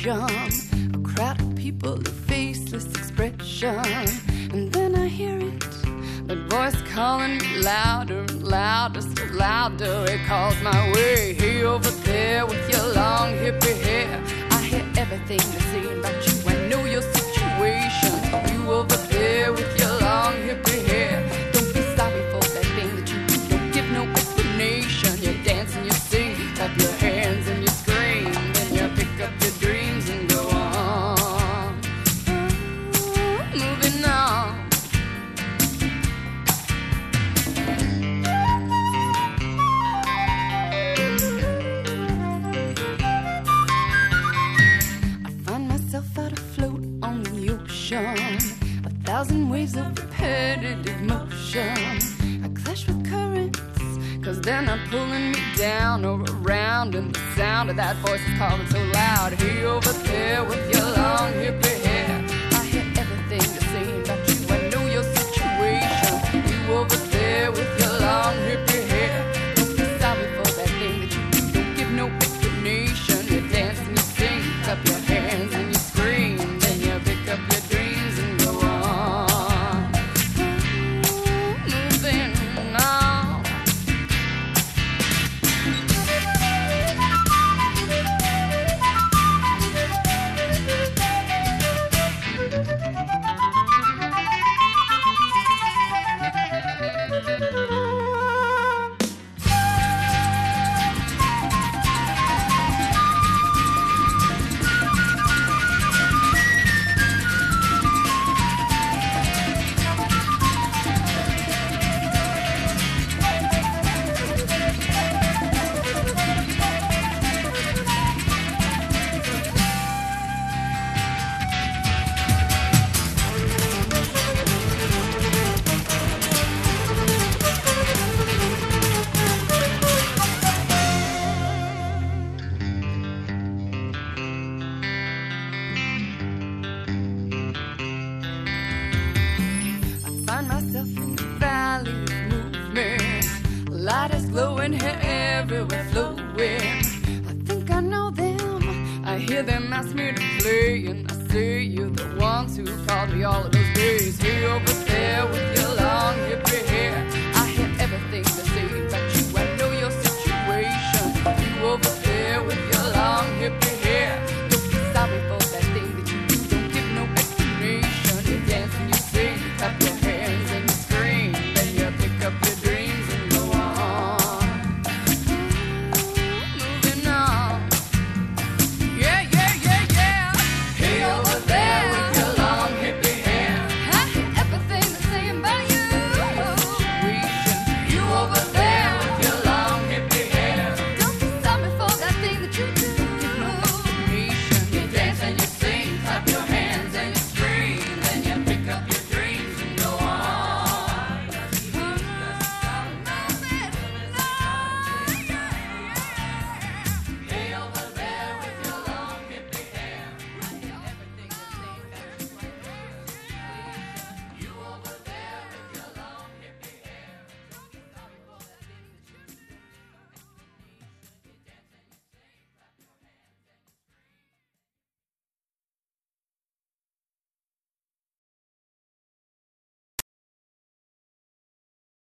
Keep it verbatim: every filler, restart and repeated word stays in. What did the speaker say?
ocean, a crowd of people, a faceless expression. And then I hear it, that voice calling me louder and louder, so louder. It calls my way. Hey, over there with your long hippie hair, I hear everything they say about you. I know your situation. You over there with your long hippie hair, don't be sorry for that thing that you do. Don't give no explanation. You dance and you sing, clap your hands and you scream. Then you pick up your dreams and go on, moving on. Out afloat on the ocean, a thousand waves of repetitive motion. I clash with currents, cause they're not pulling me down or around. And the sound of that voice is calling so loud. Hey, over there with your long hippie hair, I hear everything they're saying about you. I know your situation. You over there with your long hippie hair, don't be sorry for that thing that you do. Don't give no explanation. You dance and you sing, clap your hands and you pick up your dreams and go on, moving on. Find myself in the valley of movement, light is glowing here everywhere flowing. I think I know them, I hear them ask me to play, and I say you're the ones who called me all of those days. Hey, over there with your long hippie hair, I hear everything that's